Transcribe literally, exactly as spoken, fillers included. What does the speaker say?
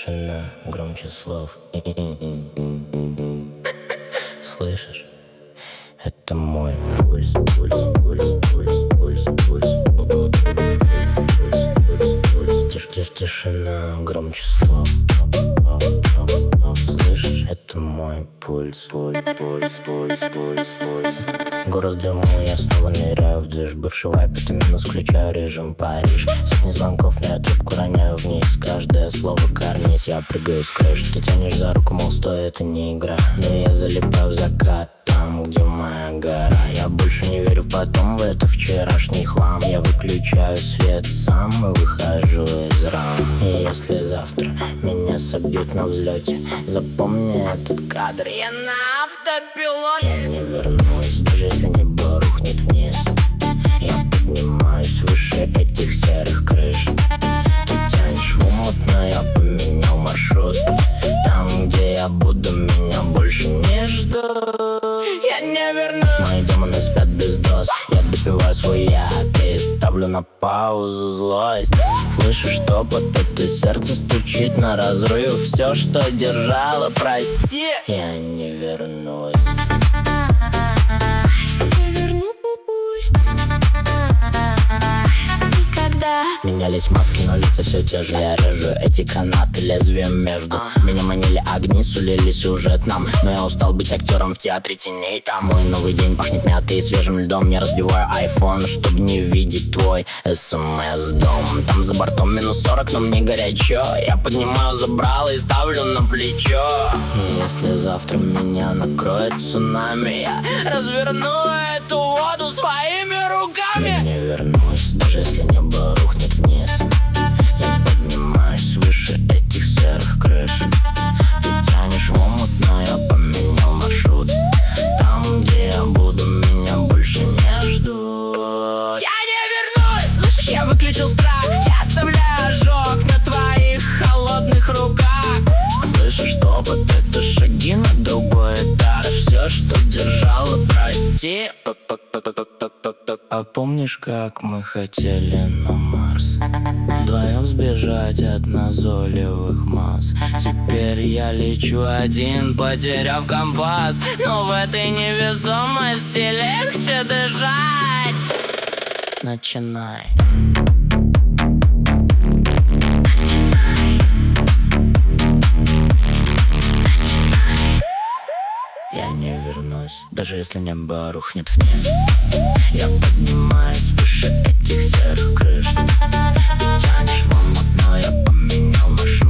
Тишина громче слов. Слышишь? Это мой пульс, пульс, пульс, пульс, пульс, пульс, пульс. Тиш, тиш, тишина громче слов. Слышишь? Это мой пульс, пульс, пульс, пульс, пульс, пульс. Город дыму, я снова ныряю в движ. Бывший вайп, это минус, включаю режим Париж. Сотни звонков, но я трубку роняю вниз. Каждое слово карниз, я прыгаю с крыш. Ты тянешь за руку, мол, стой, это не игра. Но я залипаю в закат, там, где моя гора. Я больше не верю в потом, в это вчерашний хлам. Я выключаю свет сам и выхожу из рам. И если завтра меня собьют на взлете, запомни этот кадр, я на автопилоте. Я не вернусь, даже если небо рухнет вниз. Я поднимаюсь выше этих серых крыш. Ты тянешь в омут, но я поменял маршрут. Там, где я буду, меня больше не ждут. Я не вернусь. Мои демоны спят без доз. Я допиваю свой яд и ставлю на паузу злость. Слышу, что под это сердце стучит на разрыв. Все, что держало, прости, я не вернусь. Менялись маски, но лица все те же. Я режу эти канаты лезвием между. Меня манили огни, сулили сюжет нам. Но я устал быть актером в театре теней. Там мой новый день пахнет мятой и свежим льдом. Я разбиваю айфон, чтобы не видеть твой смс-дом. Там за бортом минус сорок, но мне горячо. Я поднимаю забрало и ставлю на плечо. И если завтра меня накроет цунами, я разверну эту воду своими руками. Я не вернусь, даже если небо рухнет вниз. Я поднимаюсь выше этих серых крыш. Ты тянешь в омут, но я поменял маршрут. Там, где я буду, меня больше не ждут. Я не вернусь! Слышишь, я выключил страх. Я оставляю ожог на твоих холодных руках. Слышишь, топот, это шаги на другой этаж. Все, что держало, прости. А помнишь, как мы хотели на Марс? Вдвоем сбежать от назойливых масс. Теперь я лечу один, потеряв компас. Но в этой невесомости легче дышать. Начинай. Я не вернусь, даже если небо рухнет вниз. Я поднимаюсь выше этих серых крыш. Ты тянешь в омут, но я поменял маршрут.